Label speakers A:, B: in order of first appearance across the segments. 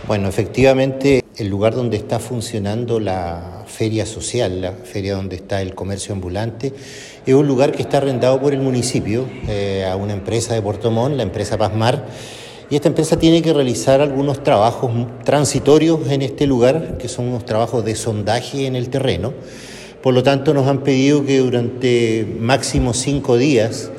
A: Bueno, efectivamente, el lugar donde está funcionando la feria social, la feria donde está el comercio ambulante, es un lugar que está arrendado por el municipio a una empresa de Puerto Montt, la empresa Pasmar, y esta empresa tiene que realizar algunos trabajos transitorios en este lugar, que son unos trabajos de sondaje en el terreno. Por lo tanto, nos han pedido que durante máximo 5 días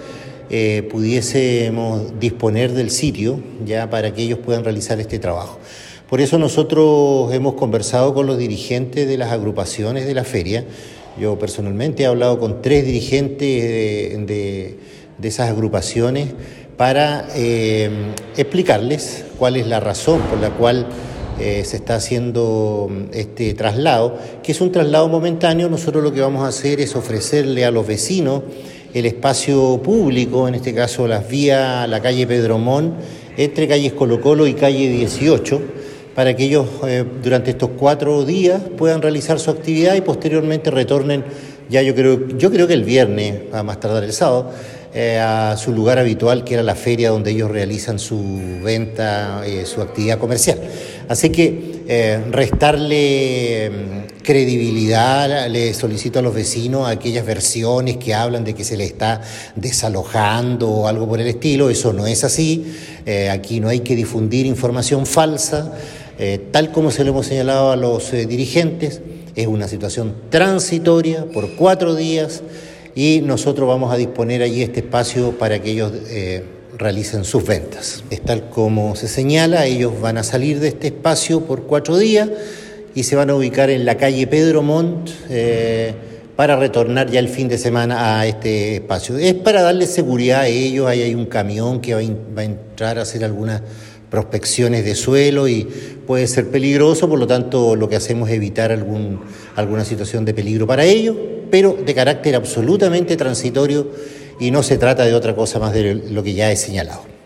A: pudiésemos disponer del sitio ya para que ellos puedan realizar este trabajo. Por eso nosotros hemos conversado con los dirigentes de las agrupaciones de la feria. Yo personalmente he hablado con 3 dirigentes de esas agrupaciones para explicarles cuál es la razón por la cual se está haciendo este traslado, que es un traslado momentáneo. Nosotros lo que vamos a hacer es ofrecerle a los vecinos el espacio público, en este caso las vías, la calle Pedro Montt, entre calles Colo Colo y calle 18, para que ellos durante estos 4 días puedan realizar su actividad y posteriormente retornen, ya yo creo que el viernes, a más tardar el sábado, a su lugar habitual, que era la feria donde ellos realizan su venta, su actividad comercial. Así que restarle credibilidad, le solicito a los vecinos aquellas versiones que hablan de que se les está desalojando o algo por el estilo. Eso no es así. Aquí no hay que difundir información falsa. Tal como se lo hemos señalado a los dirigentes, es una situación transitoria por 4 días y nosotros vamos a disponer allí este espacio para que ellos realicen sus ventas. Es tal como se señala, ellos van a salir de este espacio por 4 días y se van a ubicar en la calle Pedro Montt para retornar ya el fin de semana a este espacio. Es para darles seguridad a ellos. Ahí hay un camión que va a entrar a hacer algunas prospecciones de suelo y puede ser peligroso, por lo tanto lo que hacemos es evitar alguna situación de peligro para ellos, pero de carácter absolutamente transitorio y no se trata de otra cosa más de lo que ya he señalado.